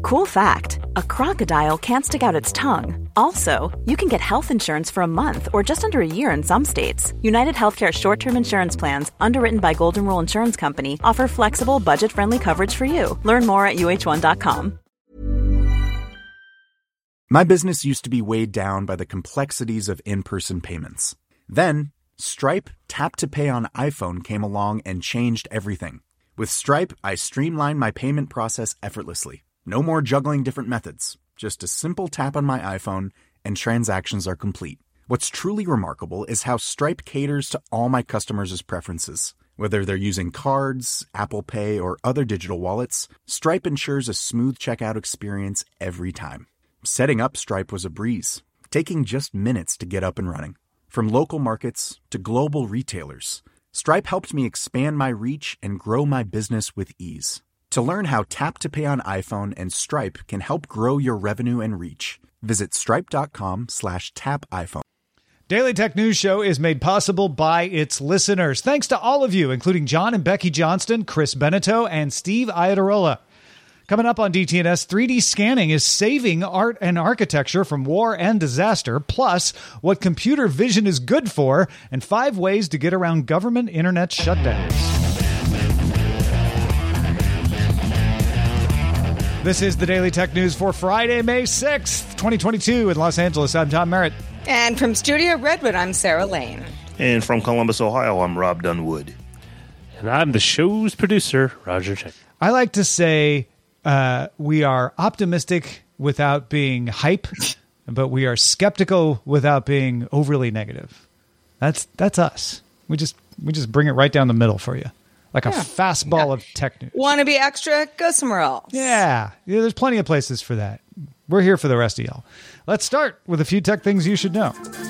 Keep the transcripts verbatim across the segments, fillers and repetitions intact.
Cool fact, a crocodile can't stick out its tongue. Also, you can get health insurance for a month or just under a year in some states. United Healthcare short-term insurance plans, underwritten by Golden Rule Insurance Company, offer flexible, budget-friendly coverage for you. Learn more at U H one dot com. My business used to be weighed down by the complexities of in-person payments. Then, Stripe Tap to Pay on iPhone came along and changed everything. With Stripe, I streamlined my payment process effortlessly. No more juggling different methods. Just a simple tap on my iPhone and transactions are complete. What's truly remarkable is how Stripe caters to all my customers' preferences. Whether they're using cards, Apple Pay, or other digital wallets, Stripe ensures a smooth checkout experience every time. Setting up Stripe was a breeze, taking just minutes to get up and running. From local markets to global retailers, Stripe helped me expand my reach and grow my business with ease. To learn how Tap to Pay on iPhone and Stripe can help grow your revenue and reach, visit stripe.com slash tap iPhone. Daily Tech News Show is made possible by its listeners. Thanks to all of you, including John and Becky Johnston, Chris Beneteau, and Steve Iadarola. Coming up on D T N S, three D scanning is saving art and architecture from war and disaster, plus what computer vision is good for, and five ways to get around government internet shutdowns. This is the Daily Tech News for Friday, May sixth, twenty twenty-two in Los Angeles. I'm Tom Merritt. And from Studio Redwood, I'm Sarah Lane. And from Columbus, Ohio, I'm Rob Dunwood. And I'm the show's producer, Roger Check. I like to say uh, we are optimistic without being hype, but we are skeptical without being overly negative. That's that's us. We just we just bring it right down the middle for you. Like yeah. a fastball yeah. of tech news. Want to be extra? Go somewhere else. Yeah. yeah. There's plenty of places for that. We're here for the rest of y'all. Let's start with a few tech things you should know.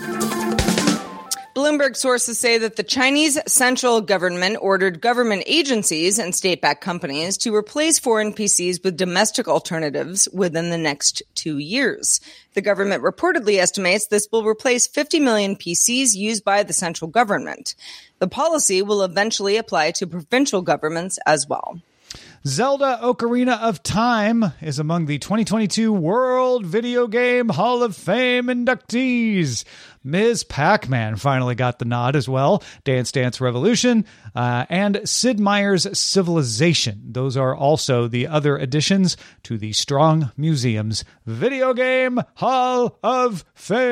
Bloomberg sources say that the Chinese central government ordered government agencies and state-backed companies to replace foreign P Cs with domestic alternatives within the next two years. The government reportedly estimates this will replace fifty million P Cs used by the central government. The policy will eventually apply to provincial governments as well. Zelda Ocarina of Time is among the twenty twenty-two World Video Game Hall of Fame inductees. Miz Pac-Man finally got the nod as well. Dance Dance Revolution uh, and Sid Meier's Civilization. Those are also the other additions to the Strong Museum's Video Game Hall of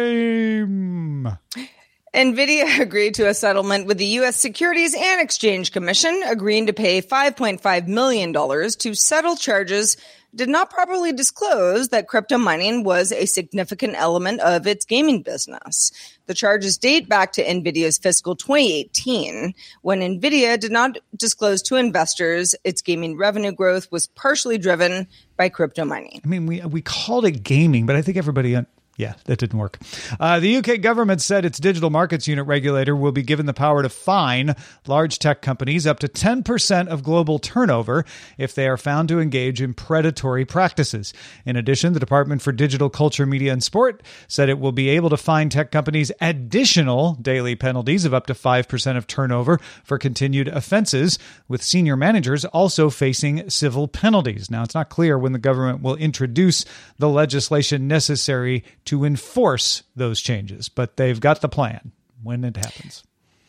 Fame. NVIDIA agreed to a settlement with the U S Securities and Exchange Commission, agreeing to pay five point five million dollars to settle charges did not properly disclose that crypto mining was a significant element of its gaming business. The charges date back to NVIDIA's fiscal twenty eighteen, when NVIDIA did not disclose to investors its gaming revenue growth was partially driven by crypto mining. I mean, we we called it gaming, but I think everybody... Un- Yeah, that didn't work. Uh, the U K government said its Digital Markets Unit regulator will be given the power to fine large tech companies up to ten percent of global turnover if they are found to engage in predatory practices. In addition, the Department for Digital Culture, Media and Sport said it will be able to fine tech companies additional daily penalties of up to five percent of turnover for continued offenses, with senior managers also facing civil penalties. Now, it's not clear when the government will introduce the legislation necessary to enforce those changes, but they've got the plan when it happens.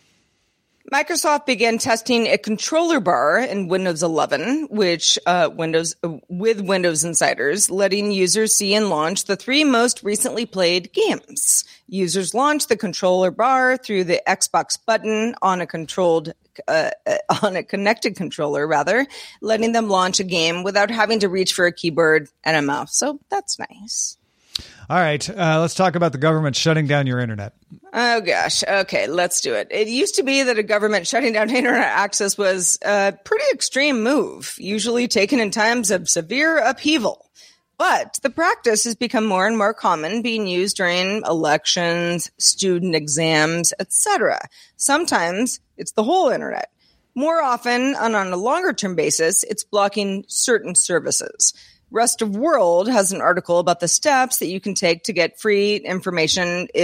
Microsoft began testing a controller bar in Windows eleven, which uh, Windows uh, with Windows Insiders, letting users see and launch the three most recently played games. Users launch the controller bar through the Xbox button on a controlled uh, on a connected controller, rather, letting them launch a game without having to reach for a keyboard and a mouse. So that's nice. All right, uh, let's talk about the government shutting down your internet. Oh, gosh. Okay, let's do it. It used to be that a government shutting down internet access was a pretty extreme move, usually taken in times of severe upheaval. But the practice has become more and more common, being used during elections, student exams, et cetera. Sometimes it's the whole internet. More often, and on a longer-term basis, it's blocking certain services. Rest of World has an article about the steps that you can take to get free information if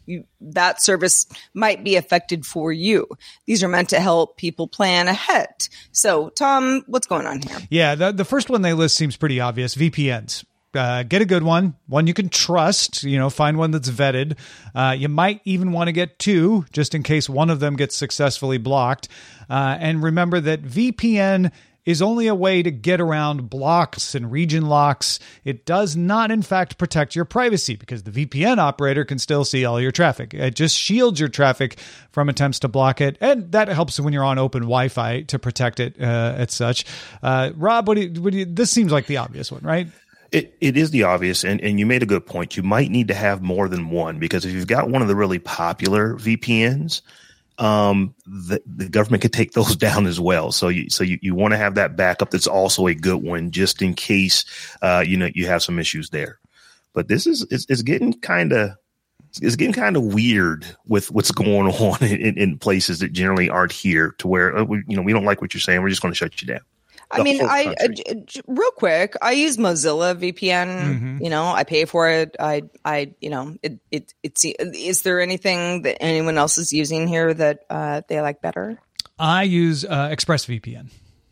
you, that service might be affected for you. These are meant to help people plan ahead. So, Tom, what's going on here? Yeah, the, the first one they list seems pretty obvious. V P Ns. Uh, get a good one, one you can trust, you know, find one that's vetted. Uh, you might even want to get two just in case one of them gets successfully blocked. Uh, and remember that V P N is only a way to get around blocks and region locks. It does not, in fact, protect your privacy because the V P N operator can still see all your traffic. It just shields your traffic from attempts to block it. And that helps when you're on open Wi-Fi to protect it uh, as such. Uh, Rob, what do you, what do you, this seems like the obvious one, right? It it is the obvious, and, and you made a good point. You might need to have more than one because if you've got one of the really popular V P Ns, um, the, the government could take those down as well. So you so you, you want to have that backup that's also a good one just in case uh, you know you have some issues there. But this is it's, it's getting kind of it's getting kind of weird with what's going on in, in places that generally aren't here. To where uh, we, you know we don't like what you're saying, we're just going to shut you down. I mean, I uh, real quick, I use Mozilla V P N. Mm-hmm. You know, I pay for it. I, I, you know, it, it, it's. Is there anything that anyone else is using here that uh, they like better? I use uh, ExpressVPN.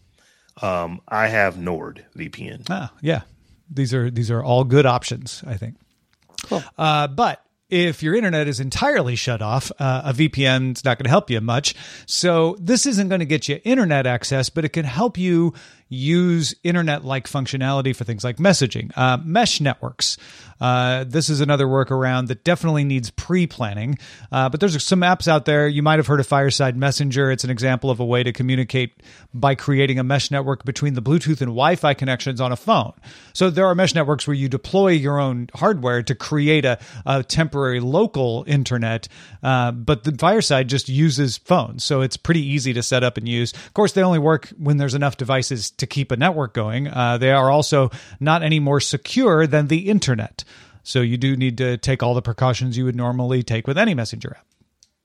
Um, I have NordVPN. Ah, yeah, these are these are all good options, I think. Cool. Uh, but if your internet is entirely shut off, uh, a V P N is not going to help you much. So this isn't going to get you internet access, but it can help you use internet-like functionality for things like messaging. Uh, mesh networks. Uh, this is another workaround that definitely needs pre-planning. Uh, but there's some apps out there. You might have heard of Fireside Messenger. It's an example of a way to communicate by creating a mesh network between the Bluetooth and Wi-Fi connections on a phone. So there are mesh networks where you deploy your own hardware to create a, a temporary local internet. Uh, but the Fireside just uses phones. So it's pretty easy to set up and use. Of course, they only work when there's enough devices to keep a network going. Uh, they are also not any more secure than the internet. So you do need to take all the precautions you would normally take with any messenger app.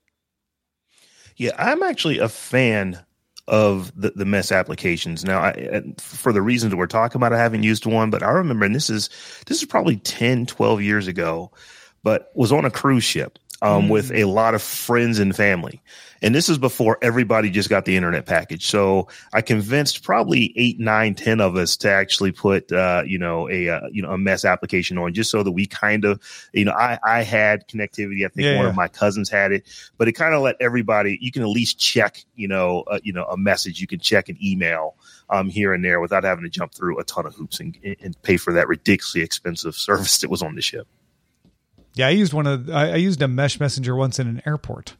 Yeah, I'm actually a fan of the, the mesh applications. Now, I, for the reasons that we're talking about, I haven't used one, but I remember, and this is this is probably ten, twelve years ago, but was on a cruise ship um, mm. with a lot of friends and family. And this is before everybody just got the internet package. So I convinced probably eight, nine, ten of us to actually put, uh, you know, a, uh, you know, a mesh application on just so that we kind of, you know, I, I had connectivity. I think yeah, one yeah. of my cousins had it, but it kind of let everybody, you can at least check, you know, uh, you know, a message. You can check an email um, here and there without having to jump through a ton of hoops and, and pay for that ridiculously expensive service that was on the ship. Yeah. I used one of, I, I used a mesh messenger once in an airport.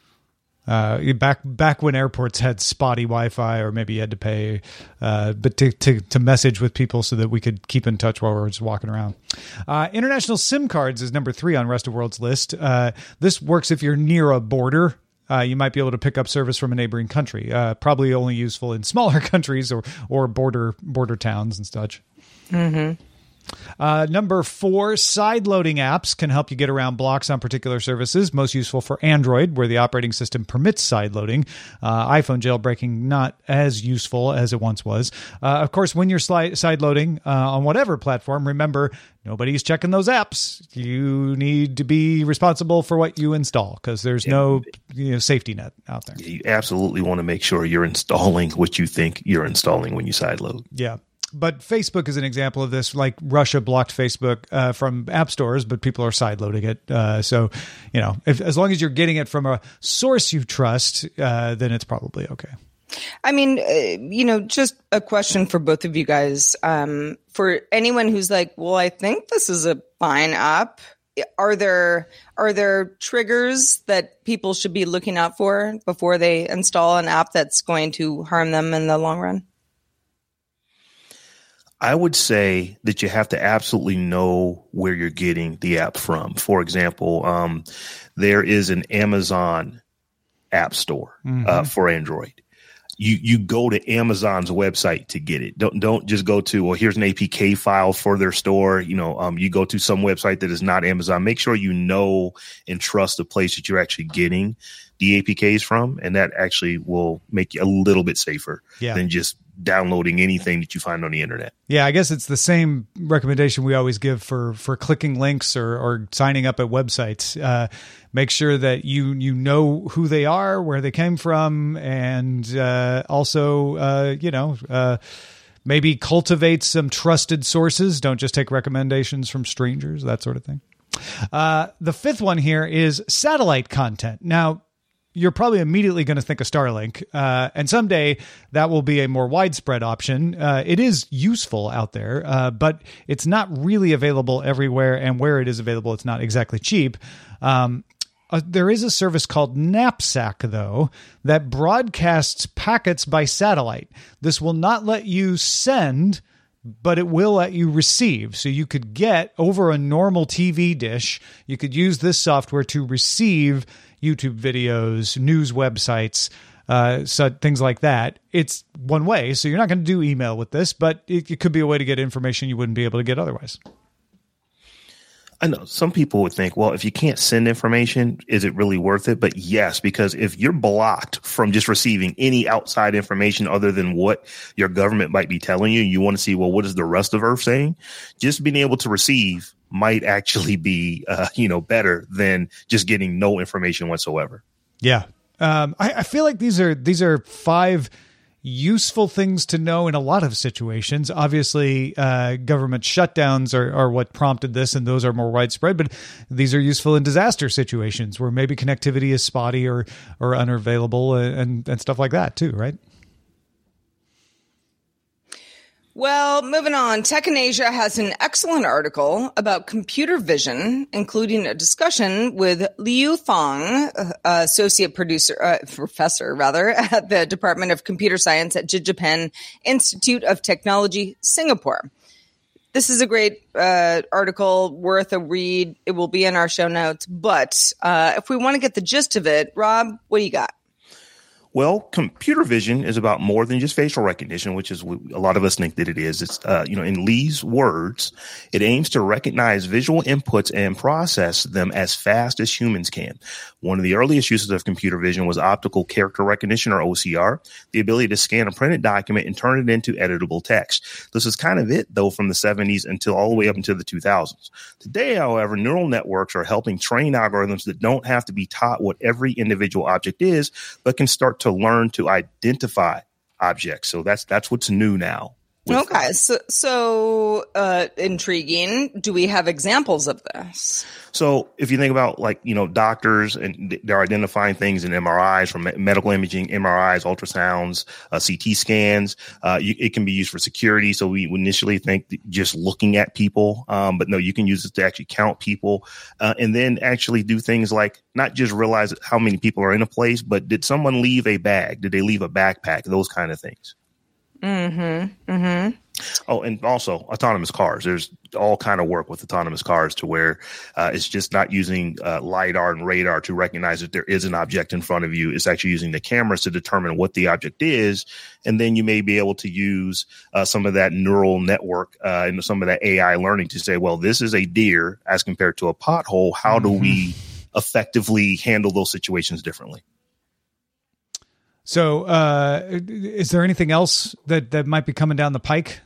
Uh, back back when airports had spotty Wi-Fi, or maybe you had to pay, uh, but to, to to message with people so that we could keep in touch while we were just walking around. Uh, international SIM cards is number three on Rest of World's list. Uh, this works if you're near a border. Uh, you might be able to pick up service from a neighboring country. Uh, probably only useful in smaller countries or or border border towns and such. Mm-hmm. Uh, number four, side loading apps can help you get around blocks on particular services. Most useful for Android, where the operating system permits side loading. Uh, iPhone jailbreaking, not as useful as it once was. Uh, of course, when you're sli- side loading uh, on whatever platform, remember, nobody's checking those apps. You need to be responsible for what you install because there's no you know, safety net out there. You absolutely want to make sure you're installing what you think you're installing when you side load. Yeah. But Facebook is an example of this. Like Russia blocked Facebook uh, from app stores, but people are sideloading it. Uh, so, you know, if, as long as you're getting it from a source you trust, uh, then it's probably okay. I mean, uh, you know, just a question for both of you guys. Um, for anyone who's like, well, I think this is a fine app. Are there are there triggers that people should be looking out for before they install an app that's going to harm them in the long run? I would say that you have to absolutely know where you're getting the app from. For example, um, there is an Amazon app store mm-hmm. uh, for Android. You you go to Amazon's website to get it. Don't don't just go to, well, here's an A P K file for their store. You know, um, you go to some website that is not Amazon. Make sure you know and trust the place that you're actually getting the A P Ks from, and that actually will make you a little bit safer yeah. than just downloading anything that you find on the internet. Yeah, I guess it's the same recommendation we always give for for clicking links or, or signing up at websites. Uh, make sure that you you know who they are, where they came from, and uh, also, uh, you know, uh, maybe cultivate some trusted sources. Don't just take recommendations from strangers, that sort of thing. Uh, the fifth one here is satellite content. Now, you're probably immediately going to think of Starlink, uh, and someday that will be a more widespread option. Uh, it is useful out there, uh, but it's not really available everywhere, and where it is available, it's not exactly cheap. Um, uh, there is a service called Knapsack, though, that broadcasts packets by satellite. This will not let you send, but it will let you receive. So you could get over a normal T V dish, you could use this software to receive YouTube videos, news websites, uh, so things like that. It's one way, so you're not going to do email with this, but it, it could be a way to get information you wouldn't be able to get otherwise. I know some people would think, well, if you can't send information, is it really worth it? But yes, because if you're blocked from just receiving any outside information other than what your government might be telling you, you want to see, well, what is the rest of Earth saying? Just being able to receive might actually be, uh, you know, better than just getting no information whatsoever. Yeah. Um, I, I feel like these are, these are five useful things to know in a lot of situations. Obviously, uh, government shutdowns are, are what prompted this, and those are more widespread, but these are useful in disaster situations where maybe connectivity is spotty or, or unavailable and, and stuff like that too, right? Well, moving on, Tech in Asia has an excellent article about computer vision, including a discussion with Liu Fang, uh, associate producer, uh, professor rather, at the Department of Computer Science at Jijipen Institute of Technology, Singapore. This is a great uh, article, worth a read. It will be in our show notes. But uh, if we want to get the gist of it, Rob, what do you got? Well, computer vision is about more than just facial recognition, which is what a lot of us think that it is. It's, uh, you know, in Lee's words, it aims to recognize visual inputs and process them as fast as humans can. One of the earliest uses of computer vision was optical character recognition, or O C R, the ability to scan a printed document and turn it into editable text. This is kind of it, though, from the seventies until all the way up into the two thousands. Today, however, neural networks are helping train algorithms that don't have to be taught what every individual object is, but can start to learn to identify objects. So that's that's what's new now. Okay, so so uh, intriguing. Do we have examples of this? So if you think about, like, you know, doctors, and they're identifying things in M R Is, from medical imaging, M R Is, ultrasounds, uh, C T scans. Uh, you, it can be used for security. So we initially think that just looking at people, um, but no, you can use it to actually count people, uh, and then actually do things like not just realize how many people are in a place, but did someone leave a bag? Did they leave a backpack? Those kind of things. Mm-hmm. Mm-hmm. Oh, and also autonomous cars. There's all kind of work with autonomous cars to where uh, it's just not using uh, LiDAR and radar to recognize that there is an object in front of you. It's actually using the cameras to determine what the object is. And then you may be able to use uh, some of that neural network uh, and some of that A I learning to say, well, this is a deer as compared to a pothole. How do we effectively handle those situations differently? So uh, is there anything else that, that might be coming down the pike?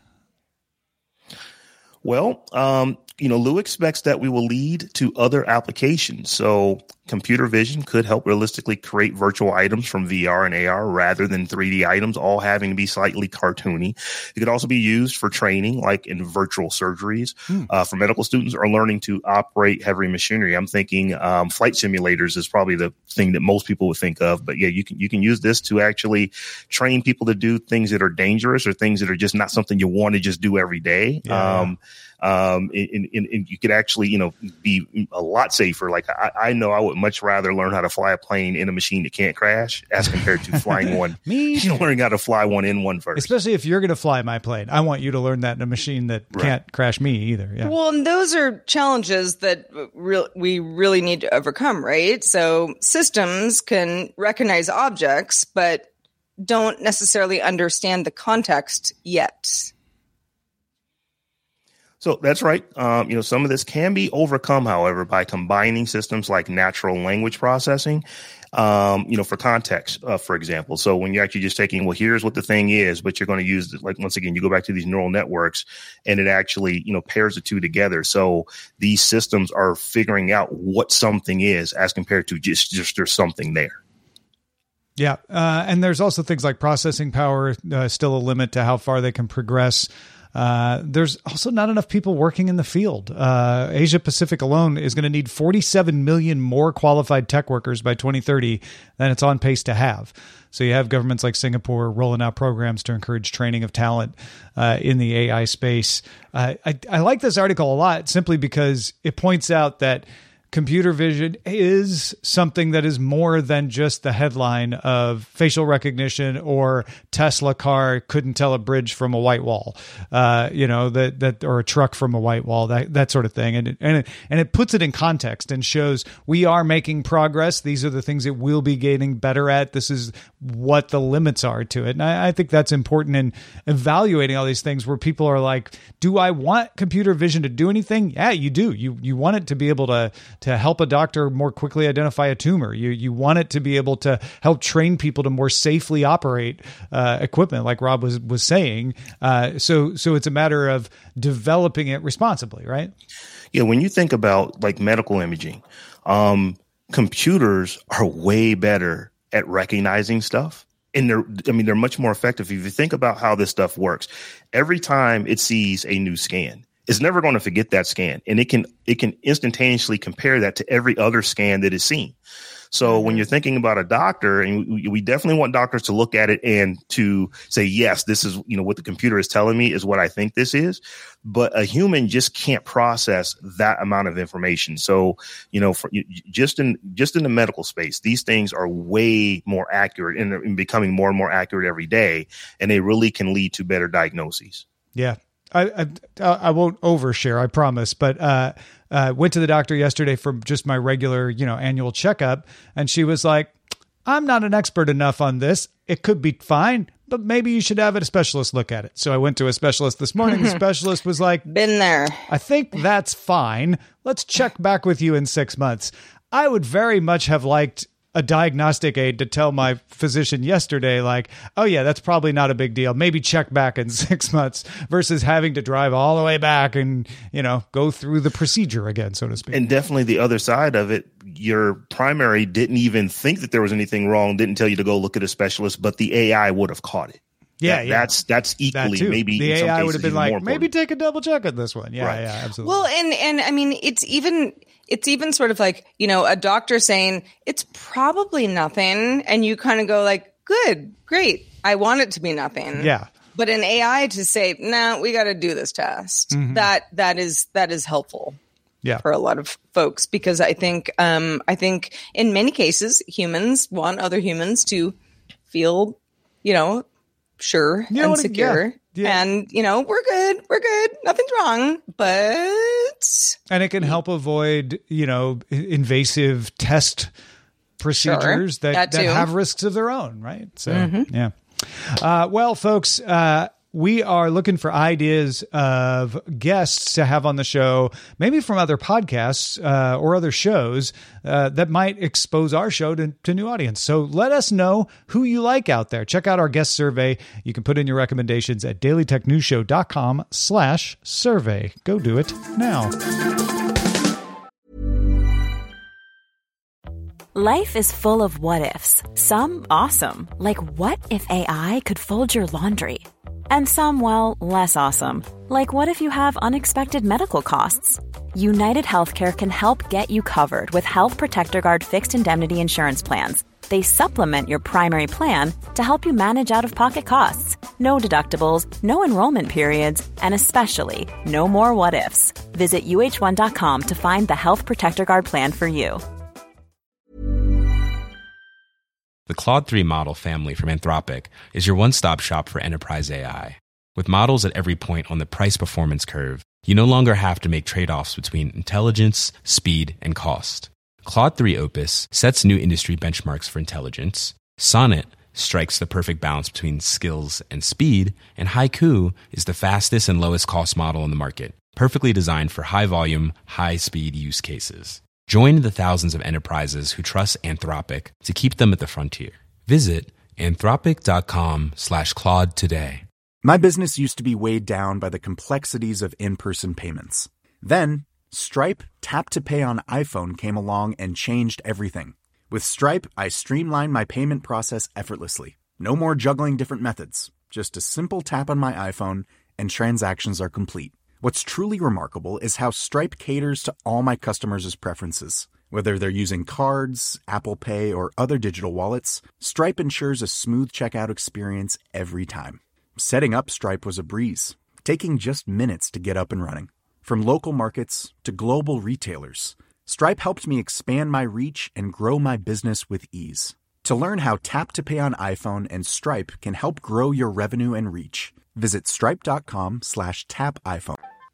Well, um, you know, Lou expects that we will lead to other applications. So computer vision could help realistically create virtual items from V R and A R rather than three D items, all having to be slightly cartoony. It could also be used for training, like in virtual surgeries, hmm. uh, for medical students or learning to operate heavy machinery. I'm thinking um, flight simulators is probably the thing that most people would think of. But yeah, you can you can use this to actually train people to do things that are dangerous or things that are just not something you want to just do every day. Yeah. Um, Um, and, and, and you could actually, you know, be a lot safer. Like I, I know I would much rather learn how to fly a plane in a machine that can't crash as compared to flying one. Me, you know, learning how to fly one in one first. Especially if you're going to fly my plane, I want you to learn that in a machine that right. can't crash me either. Yeah. Well, and those are challenges that re- we really need to overcome, right? So systems can recognize objects, but don't necessarily understand the context yet. So that's right. Um, you know, some of this can be overcome, however, by combining systems like natural language processing, um, you know, for context, uh, for example. So when you're actually just taking, well, here's what the thing is, but you're going to use, like, once again, you go back to these neural networks and it actually, you know, pairs the two together. So these systems are figuring out what something is as compared to just, just there's something there. Yeah. Uh, and there's also things like processing power, uh, still a limit to how far they can progress. Uh, there's also not enough people working in the field. Uh, Asia Pacific alone is going to need forty-seven million more qualified tech workers by twenty thirty than it's on pace to have. So you have governments like Singapore rolling out programs to encourage training of talent uh, in the A I space. Uh, I, I like this article a lot simply because it points out that computer vision is something that is more than just the headline of facial recognition or Tesla car couldn't tell a bridge from a white wall, uh, you know, that, that, or a truck from a white wall, that, that sort of thing. And it, and it, and it puts it in context and shows we are making progress. These are the things that we'll be getting better at. This is what the limits are to it. And I, I think that's important in evaluating all these things where people are like, do I want computer vision to do anything? Yeah, you do. You, you want it to be able to, to help a doctor more quickly identify a tumor. You you want it to be able to help train people to more safely operate uh, equipment, like Rob was was saying. Uh, so so it's a matter of developing it responsibly, right? Yeah, when you think about like medical imaging, um, computers are way better at recognizing stuff. And they're, I mean, they're much more effective. If you think about how this stuff works, every time it sees a new scan, it's never going to forget that scan, and it can it can instantaneously compare that to every other scan that it's seen. So when you're thinking about a doctor, and we, we definitely want doctors to look at it and to say, yes, this is, you know, what the computer is telling me is what I think this is. But a human just can't process that amount of information. So, you know, for, just in just in the medical space, these things are way more accurate and, and becoming more and more accurate every day, and they really can lead to better diagnoses. Yeah. I, I I won't overshare, I promise, but uh, uh, went to the doctor yesterday for just my regular, you know, annual checkup, and she was like, "I'm not an expert enough on this. It could be fine, but maybe you should have a specialist look at it." So I went to a specialist this morning. The specialist was like, "Been there. I think that's fine. Let's check back with you in six months." I would very much have liked a diagnostic aid to tell my physician yesterday, like, oh yeah, that's probably not a big deal. Maybe check back in six months versus having to drive all the way back and, you know, go through the procedure again, so to speak. And definitely the other side of it, your primary didn't even think that there was anything wrong, didn't tell you to go look at a specialist, but the A I would have caught it. Yeah, that, yeah. That's that's equally that maybe the in some A I cases would have been even like, maybe take a double check at this one. Yeah, right. yeah, absolutely. Well, and and I mean, it's even it's even sort of like, you know, a doctor saying it's probably nothing, and you kind of go like, good, great, I want it to be nothing. Yeah. But an A I to say, no, nah, we got to do this test. Mm-hmm. That that is that is helpful. Yeah. For a lot of folks, because I think um, I think in many cases humans want other humans to feel, you know, sure you and secure. Yeah. Yeah. And, you know, we're good. We're good. Nothing's wrong. But. And it can help avoid, you know, invasive test procedures sure, that, that, that have risks of their own. Right. So, mm-hmm. yeah. Uh, well, folks, uh, we are looking for ideas of guests to have on the show, maybe from other podcasts uh, or other shows uh, that might expose our show to, to new audience. So let us know who you like out there. Check out our guest survey. You can put in your recommendations at dailytechnewsshow.com slash survey. Go do it now. Life is full of what ifs. Some awesome, like what if A I could fold your laundry? And some, well, less awesome. Like what if you have unexpected medical costs? United Healthcare can help get you covered with Health Protector Guard fixed indemnity insurance plans. They supplement your primary plan to help you manage out-of-pocket costs. No deductibles, no enrollment periods, and especially no more what ifs. Visit U H one dot com to find the Health Protector Guard plan for you. The Claude three model family from Anthropic is your one-stop shop for enterprise A I. With models at every point on the price-performance curve, you no longer have to make trade-offs between intelligence, speed, and cost. Claude three Opus sets new industry benchmarks for intelligence. Sonnet strikes the perfect balance between skills and speed. And Haiku is the fastest and lowest-cost model in the market, perfectly designed for high-volume, high-speed use cases. Join the thousands of enterprises who trust Anthropic to keep them at the frontier. Visit anthropic.com slash Claude today. My business used to be weighed down by the complexities of in-person payments. Then, Stripe Tap to Pay on iPhone came along and changed everything. With Stripe, I streamlined my payment process effortlessly. No more juggling different methods. Just a simple tap on my iPhone and transactions are complete. What's truly remarkable is how Stripe caters to all my customers' preferences. Whether they're using cards, Apple Pay, or other digital wallets, Stripe ensures a smooth checkout experience every time. Setting up Stripe was a breeze, taking just minutes to get up and running. From local markets to global retailers, Stripe helped me expand my reach and grow my business with ease. To learn how Tap to Pay on iPhone and Stripe can help grow your revenue and reach, visit stripe.com slash tap iPhone.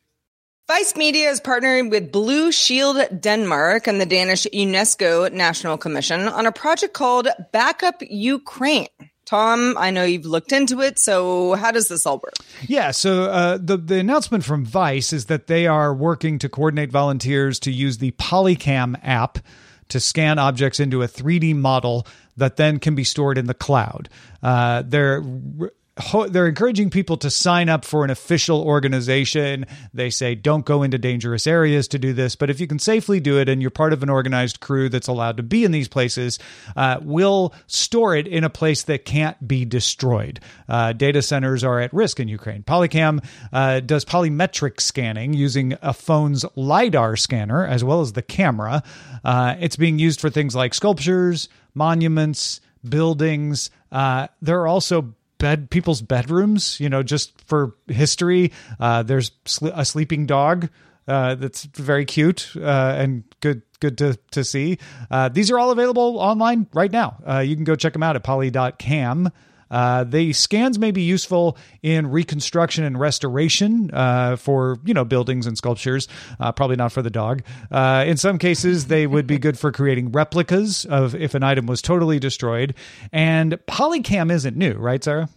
Vice Media is partnering with Blue Shield Denmark and the Danish UNESCO National Commission on a project called Backup Ukraine. Tom, I know you've looked into it, so how does this all work? Yeah, so uh, the, the announcement from Vice is that they are working to coordinate volunteers to use the Polycam app to scan objects into a three D model that then can be stored in the cloud. Uh, they're They're encouraging people to sign up for an official organization. They say don't go into dangerous areas to do this, but if you can safely do it and you're part of an organized crew that's allowed to be in these places, uh, we'll store it in a place that can't be destroyed. Uh, data centers are at risk in Ukraine. Polycam uh, does polymetric scanning using a phone's LiDAR scanner as well as the camera. Uh, it's being used for things like sculptures, monuments, buildings. Uh, there are also bed people's bedrooms, you know, just for history. Uh, there's sl- a sleeping dog uh, that's very cute uh, and good good to, to see. Uh, these are all available online right now. Uh, you can go check them out at poly dot cam. Uh, the scans may be useful in reconstruction and restoration uh, for, you know, buildings and sculptures, uh, probably not for the dog. Uh, in some cases, they would be good for creating replicas of if an item was totally destroyed. And Polycam isn't new, right, Sarah?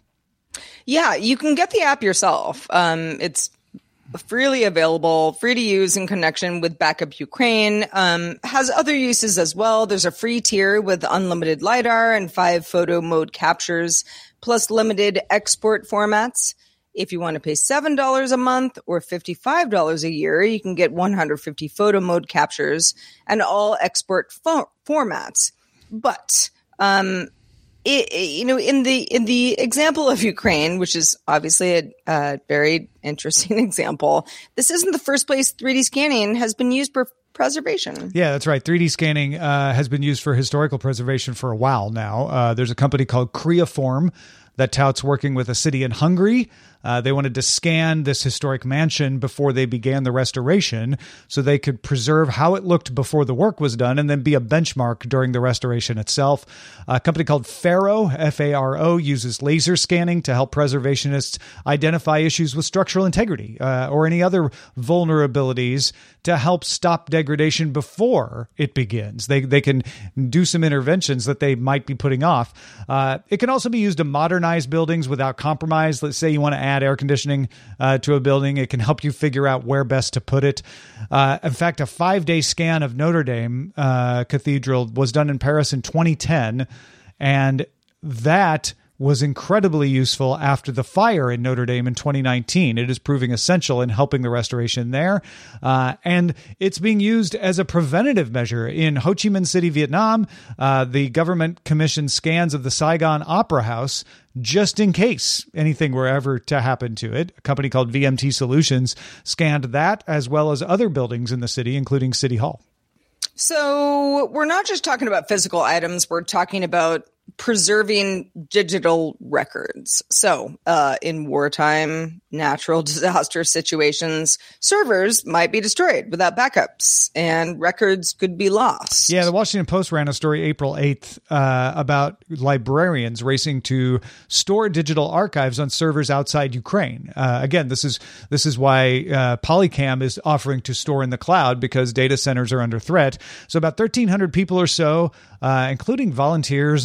Yeah, you can get the app yourself. Um, it's freely available, free to use in connection with Backup Ukraine. Um, has other uses as well. There's a free tier with unlimited LiDAR and five photo mode captures, plus limited export formats. If you want to pay seven dollars a month or fifty-five dollars a year, you can get one hundred fifty photo mode captures and all export fo- formats. But, um, It, you know, in the in the example of Ukraine, which is obviously a, a very interesting example, this isn't the first place three D scanning has been used for preservation. Yeah, that's right. three D scanning uh, has been used for historical preservation for a while now. Uh, there's a company called Creaform that touts working with a city in Hungary. Uh, they wanted to scan this historic mansion before they began the restoration so they could preserve how it looked before the work was done and then be a benchmark during the restoration itself. A company called Faro, F A R O, uses laser scanning to help preservationists identify issues with structural integrity uh, or any other vulnerabilities to help stop degradation before it begins. They, they can do some interventions that they might be putting off. Uh, it can also be used to modernize buildings without compromise. Let's say you want to add air conditioning uh, to a building. It can help you figure out where best to put it. Uh, in fact, a five-day scan of Notre Dame uh, Cathedral was done in Paris in twenty ten, and that was incredibly useful after the fire in Notre Dame in twenty nineteen. It is proving essential in helping the restoration there. Uh, and it's being used as a preventative measure. In Ho Chi Minh City, Vietnam, uh, the government commissioned scans of the Saigon Opera House just in case anything were ever to happen to it. A company called V M T Solutions scanned that as well as other buildings in the city, including City Hall. So we're not just talking about physical items. We're talking about preserving digital records. So uh, in wartime, natural disaster situations, servers might be destroyed without backups and records could be lost. Yeah, the Washington Post ran a story April eighth uh, about librarians racing to store digital archives on servers outside Ukraine. Uh, again, this is this is why uh, Polycam is offering to store in the cloud, because data centers are under threat. So about thirteen hundred people or so, uh, including volunteers and children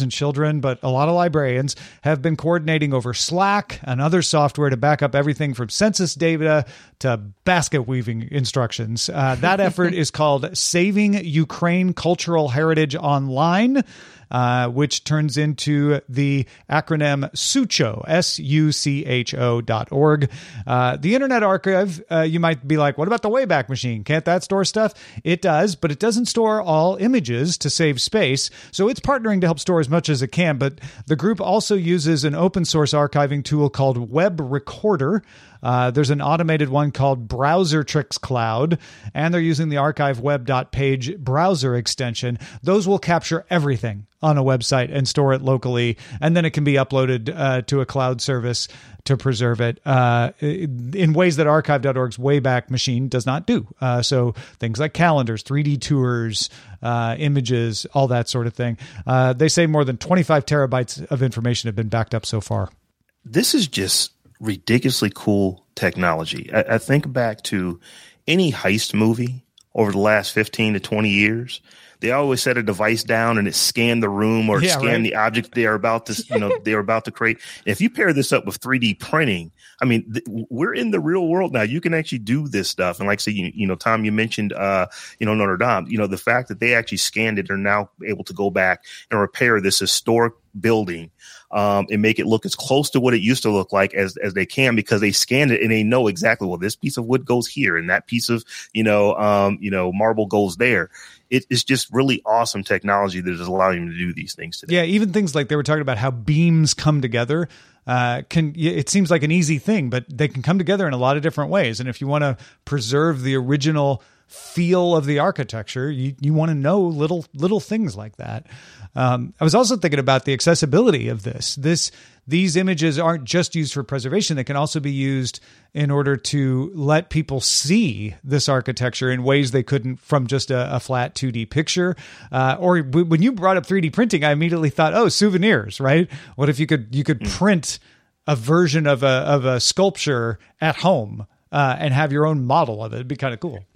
children, but a lot of librarians have been coordinating over Slack and other software to back up everything from census data to basket weaving instructions. Uh, that effort is called Saving Ukraine Cultural Heritage Online, Uh, which turns into the acronym SUCHO, S U C H O dot org. Uh, the Internet Archive, uh, you might be like, what about the Wayback Machine? Can't that store stuff? It does, but it doesn't store all images to save space. So it's partnering to help store as much as it can. But the group also uses an open source archiving tool called Web Recorder. Uh, there's an automated one called Browsertrix Cloud, and they're using the archive web.page browser extension. Those will capture everything on a website and store it locally, and then it can be uploaded uh, to a cloud service to preserve it uh, in ways that archive dot org's Wayback Machine does not do. Uh, so things like calendars, three D tours, uh, images, all that sort of thing. Uh, they say more than twenty-five terabytes of information have been backed up so far. This is just ridiculously cool technology. I, I think back to any heist movie over the last fifteen to twenty years. They always set a device down and it scanned the room or yeah, scanned right. the object they are about to, you know, they are about to create. If you pair this up with three D printing, I mean, th- we're in the real world now. You can actually do this stuff. And like, say, you, you know, Tom, you mentioned, uh, you know, Notre Dame, you know, the fact that they actually scanned it, are now able to go back and repair this historic building. Um, and make it look as close to what it used to look like as, as they can, because they scanned it and they know exactly, well, this piece of wood goes here and that piece of, you know, um, you know, marble goes there. It, it's just really awesome technology that is allowing them to do these things today. Yeah, even things like they were talking about how beams come together. Uh, can it seems like an easy thing, but they can come together in a lot of different ways. And if you want to preserve the original feel of the architecture, you, you want to know little little things like that. Um, I was also thinking about the accessibility of this. This these images aren't just used for preservation; they can also be used in order to let people see this architecture in ways they couldn't from just a, a flat two D picture. Uh, or w- when you brought up three D printing, I immediately thought, oh, souvenirs, right? What if you could you could mm. print a version of a of a sculpture at home uh, and have your own model of it? It'd be kind of cool.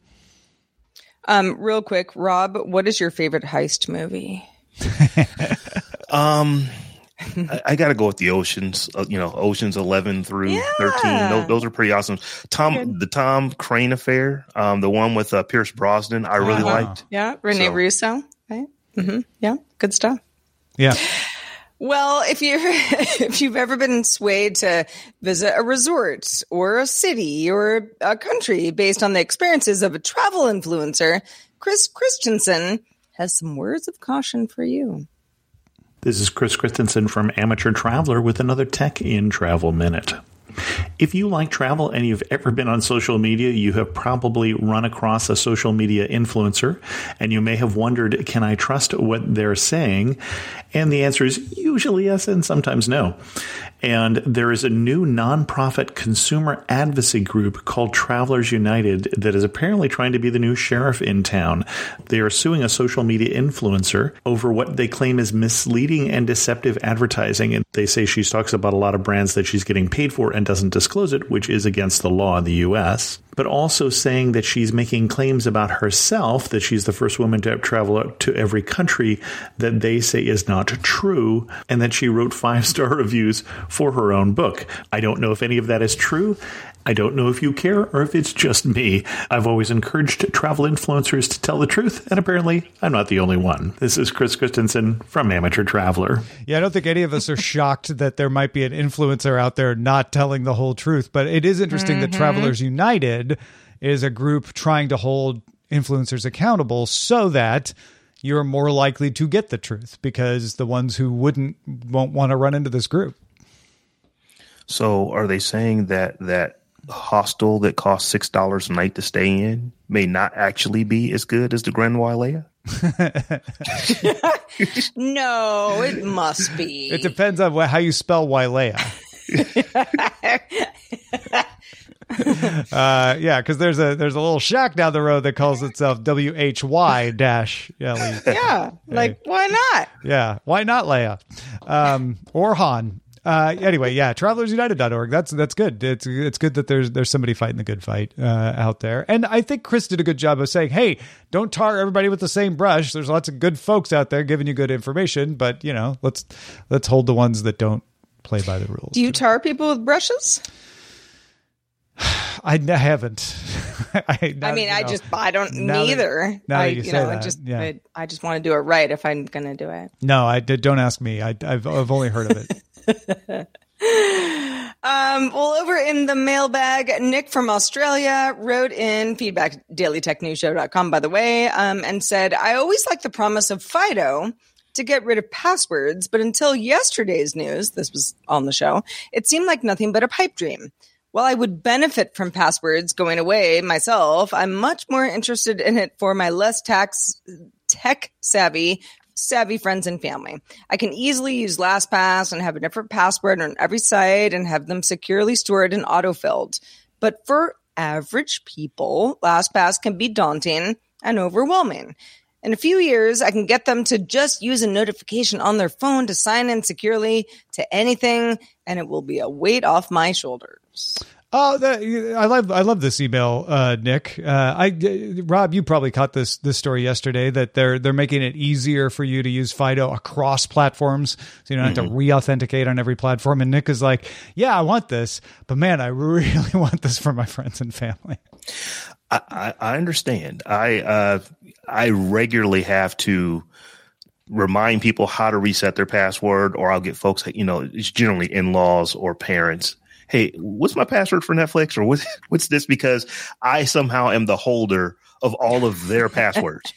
Um, real quick, Rob, what is your favorite heist movie? um, I, I got to go with the Oceans. Uh, you know, Oceans eleven through yeah. thirteen. Those, those are pretty awesome. Tom, Good. the Tom Crane affair, um, the one with uh, Pierce Brosnan, I really wow. liked. Yeah, Rene so. Russo. Right. Mm-hmm. Yeah, good stuff. Yeah. Well, if you if you've ever been swayed to visit a resort or a city or a country based on the experiences of a travel influencer, Chris Christensen has some words of caution for you. This is Chris Christensen from Amateur Traveler with another Tech in Travel Minute. If you like travel and you've ever been on social media, you have probably run across a social media influencer, and you may have wondered, can I trust what they're saying? And the answer is usually yes and sometimes no. And there is a new nonprofit consumer advocacy group called Travelers United that is apparently trying to be the new sheriff in town. They are suing a social media influencer over what they claim is misleading and deceptive advertising. And they say she talks about a lot of brands that she's getting paid for and doesn't disclose it, which is against the law in the U S, but also saying that she's making claims about herself, that she's the first woman to travel to every country, that they say is not true, and that she wrote five-star reviews for her own book. I don't know if any of that is true. I don't know if you care or if it's just me. I've always encouraged travel influencers to tell the truth, and apparently I'm not the only one. This is Chris Christensen from Amateur Traveler. Yeah, I don't think any of us are shocked that there might be an influencer out there not telling the whole truth, but it is interesting mm-hmm. that Travelers United is a group trying to hold influencers accountable so that you're more likely to get the truth, because the ones who wouldn't won't want to run into this group. So are they saying that that hostel that costs six dollars a night to stay in may not actually be as good as the Grand Wailea? No, it must be. It depends on wh- how you spell Wailea. uh, yeah, because there's a there's a little shack down the road that calls itself W H Y dash L E. Yeah, like why not? Yeah, why not Leia? Um, or Han. Uh, anyway, yeah, travelers united dot org. That's that's good. It's it's good that there's there's somebody fighting the good fight uh, out there. And I think Chris did a good job of saying, hey, don't tar everybody with the same brush. There's lots of good folks out there giving you good information, but you know, let's let's hold the ones that don't play by the rules. Do you tar people with brushes? I haven't. I, not, I mean, I know, just I don't now neither. That, now I you, you say know, that, I just yeah. I, I just want to do it right if I'm going to do it. No, I did. Don't ask me. I, I've I've only heard of it. um, well, over in the mailbag, Nick from Australia wrote in feedback daily tech news show dot com, by the way, um, and said, I always like the promise of Fido to get rid of passwords, but until yesterday's news, this was on the show, it seemed like nothing but a pipe dream. While I would benefit from passwords going away myself, I'm much more interested in it for my less tax tech savvy savvy friends and family. I can easily use LastPass and have a different password on every site and have them securely stored and autofilled. But for average people, LastPass can be daunting and overwhelming. In a few years, I can get them to just use a notification on their phone to sign in securely to anything, and it will be a weight off my shoulders. Oh, that, I love I love this email, uh, Nick. Uh, I Rob, you probably caught this this story yesterday that they're they're making it easier for you to use Fido across platforms, so you don't mm-hmm. have to re-authenticate on every platform. And Nick is like, "Yeah, I want this, but man, I really want this for my friends and family." I, I, I understand. I uh, I regularly have to remind people how to reset their password, or I'll get folks, you know, it's generally in-laws or parents. Hey, what's my password for Netflix, or what's what's this? Because I somehow am the holder of all of their passwords.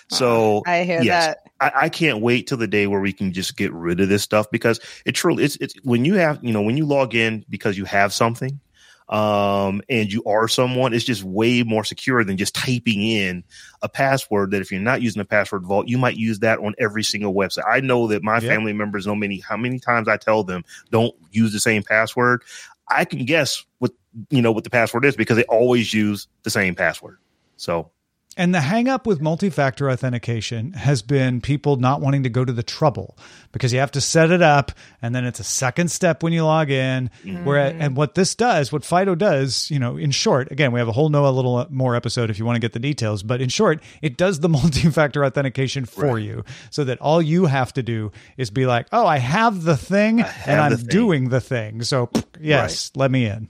So I hear yes, that. I, I can't wait till the day where we can just get rid of this stuff, because it truly it's it's when you have you know when you log in because you have something. Um, and you are someone, it's just way more secure than just typing in a password that if you're not using a password vault, you might use that on every single website. I know that my yep. family members know many, how many times I tell them don't use the same password. I can guess what, you know, what the password is because they always use the same password. So. And the hang up with multi-factor authentication has been people not wanting to go to the trouble because you have to set it up and then it's a second step when you log in. Mm-hmm. Where, and what this does, what Fido does, you know, in short, again, we have a whole no, a little more episode if you want to get the details, but in short, it does the multi-factor authentication for right. you so that all you have to do is be like, oh, I have the thing have and I'm thing. doing the thing. So yes, right. let me in.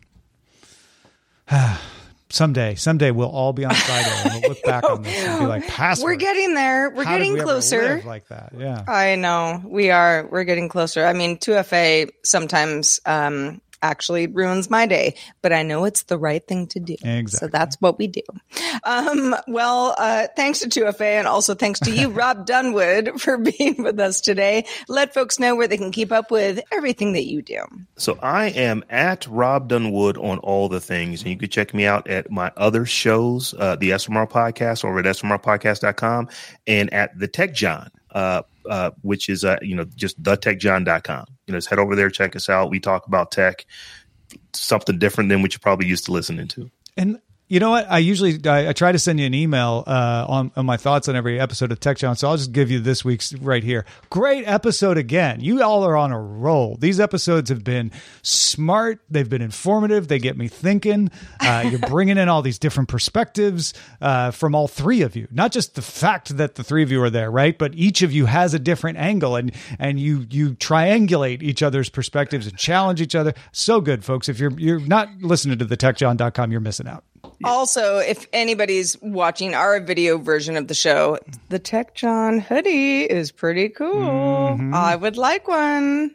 Someday, someday we'll all be on Fido and we'll look back on this and be like, password. We're getting there. We're How getting did we closer. Ever live like that. Yeah. I know. We are. We're getting closer. I mean, two F A sometimes um, actually ruins my day, but I know it's the right thing to do. Exactly. So that's what we do. Um, well, uh, thanks to two F A and also thanks to you, Rob Dunwood, for being with us today. Let folks know where they can keep up with everything that you do. So I am at Rob Dunwood on all the things, and you can check me out at my other shows, uh, the S M R Podcast over at S M R podcast dot com and at the Tech John, uh, uh, which is, uh, you know, just the tech john dot com. You know, just head over there, check us out. We talk about tech, something different than what you're probably used to listening to. And you know what? I usually I, I try to send you an email uh, on, on my thoughts on every episode of Tech John, so I'll just give you this week's right here. Great episode again. You all are on a roll. These episodes have been smart. They've been informative. They get me thinking. Uh, you're bringing in all these different perspectives uh, from all three of you. Not just the fact that the three of you are there, right? But each of you has a different angle, and and you you triangulate each other's perspectives and challenge each other. So good, folks. If you're you're not listening to the tech john dot com, you're missing out. Also, if anybody's watching our video version of the show, the Tech John hoodie is pretty cool. Mm-hmm. I would like one.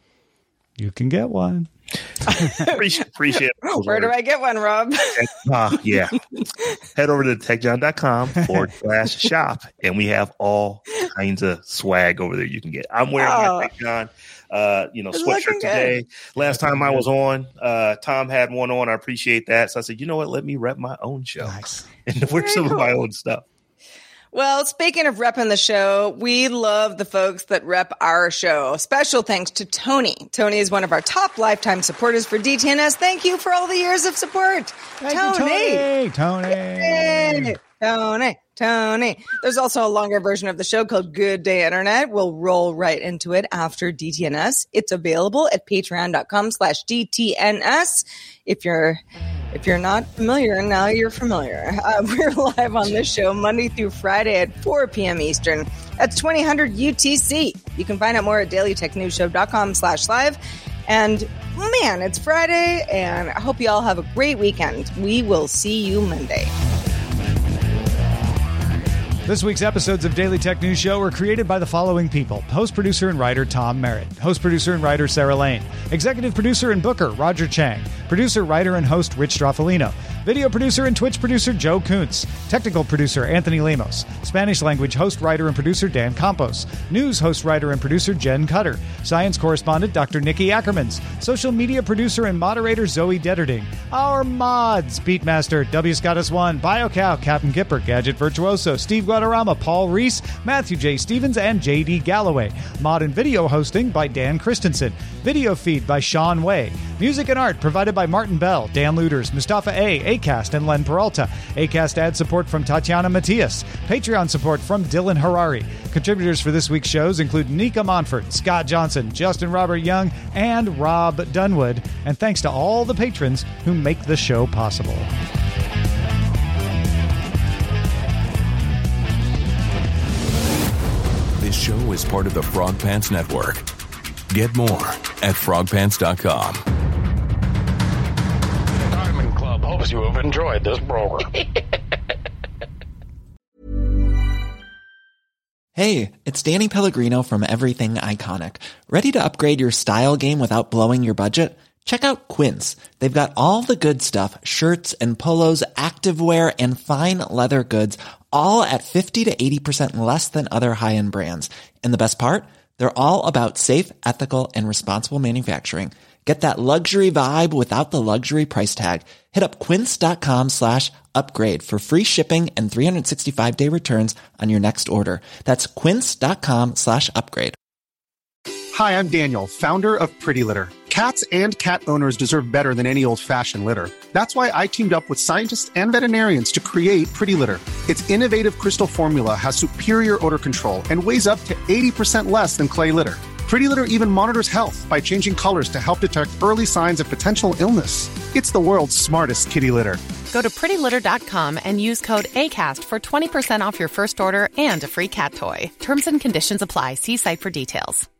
You can get one. appreciate, appreciate it. Where do I get one, Rob? Uh, yeah. Head over to tech john dot com forward slash shop, and we have all kinds of swag over there you can get. I'm wearing oh. my Tech John uh, you know, it's sweatshirt today. Good. Last time I was on, uh, Tom had one on. I appreciate that. So I said, you know what? Let me rep my own show nice. and wear Very some cool. of my own stuff. Well, speaking of repping the show, we love the folks that rep our show. Special thanks to Tony. Tony is one of our top lifetime supporters for D T N S. Thank you for all the years of support. Thank Tony. You, Tony. Tony. Tony, Tony. There's also a longer version of the show called Good Day Internet. We'll roll right into it after D T N S. It's available at patreon.com slash DTNS. If you're if you're not familiar, now you're familiar. Uh, we're live on this show Monday through Friday at four p.m. Eastern. That's twenty hundred U T C. You can find out more at dailytechnewsshow.com slash live. And man, it's Friday, and I hope you all have a great weekend. We will see you Monday. This week's episodes of Daily Tech News Show were created by the following people. Host, producer, and writer Tom Merritt. Host, producer, and writer Sarah Lane. Executive producer and booker Roger Chang. Producer, writer, and host Rich Straffolino. Video producer and Twitch producer Joe Kuntz. Technical producer Anthony Lemos. Spanish language host, writer, and producer Dan Campos. News host, writer, and producer Jen Cutter. Science correspondent Doctor Nikki Ackermans. Social media producer and moderator Zoe Detterding. Our mods, Beatmaster, W. Scottus one, BioCow, Captain Kipper, Gadget Virtuoso, Steve Guadarrama, Paul Reese, Matthew J. Stevens, and J D. Galloway. Mod and video hosting by Dan Christensen. Video feed by Sean Way. Music and art provided by Martin Bell, Dan Luders, Mustafa A., Acast, and Len Peralta. Acast ad support from Tatiana Matias. Patreon support from Dylan Harari. Contributors for this week's shows include Nika Monfort, Scott Johnson, Justin Robert Young, and Rob Dunwood. And thanks to all the patrons who make the show possible. This show is part of the Frog Pants Network. Get more at frog pants dot com. Diamond Club hopes you have enjoyed this program. Hey, it's Danny Pellegrino from Everything Iconic. Ready to upgrade your style game without blowing your budget? Check out Quince. They've got all the good stuff, shirts and polos, activewear, and fine leather goods, all at fifty to eighty percent less than other high-end brands. And the best part? They're all about safe, ethical, and responsible manufacturing. Get that luxury vibe without the luxury price tag. Hit up quince.com slash upgrade for free shipping and three sixty-five day returns on your next order. That's quince.com slash upgrade. Hi, I'm Daniel, founder of Pretty Litter. Cats and cat owners deserve better than any old-fashioned litter. That's why I teamed up with scientists and veterinarians to create Pretty Litter. Its innovative crystal formula has superior odor control and weighs up to eighty percent less than clay litter. Pretty Litter even monitors health by changing colors to help detect early signs of potential illness. It's the world's smartest kitty litter. Go to pretty litter dot com and use code ACAST for twenty percent off your first order and a free cat toy. Terms and conditions apply. See site for details.